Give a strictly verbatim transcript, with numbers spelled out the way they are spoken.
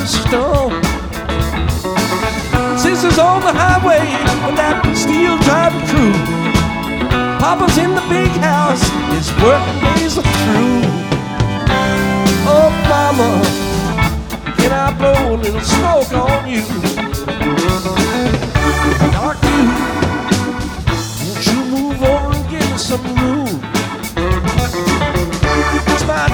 snow. Sisters on the highway with that steel driving crew. Papa's in the big house, his working days are through. Oh, mama, can I blow a little smoke on you?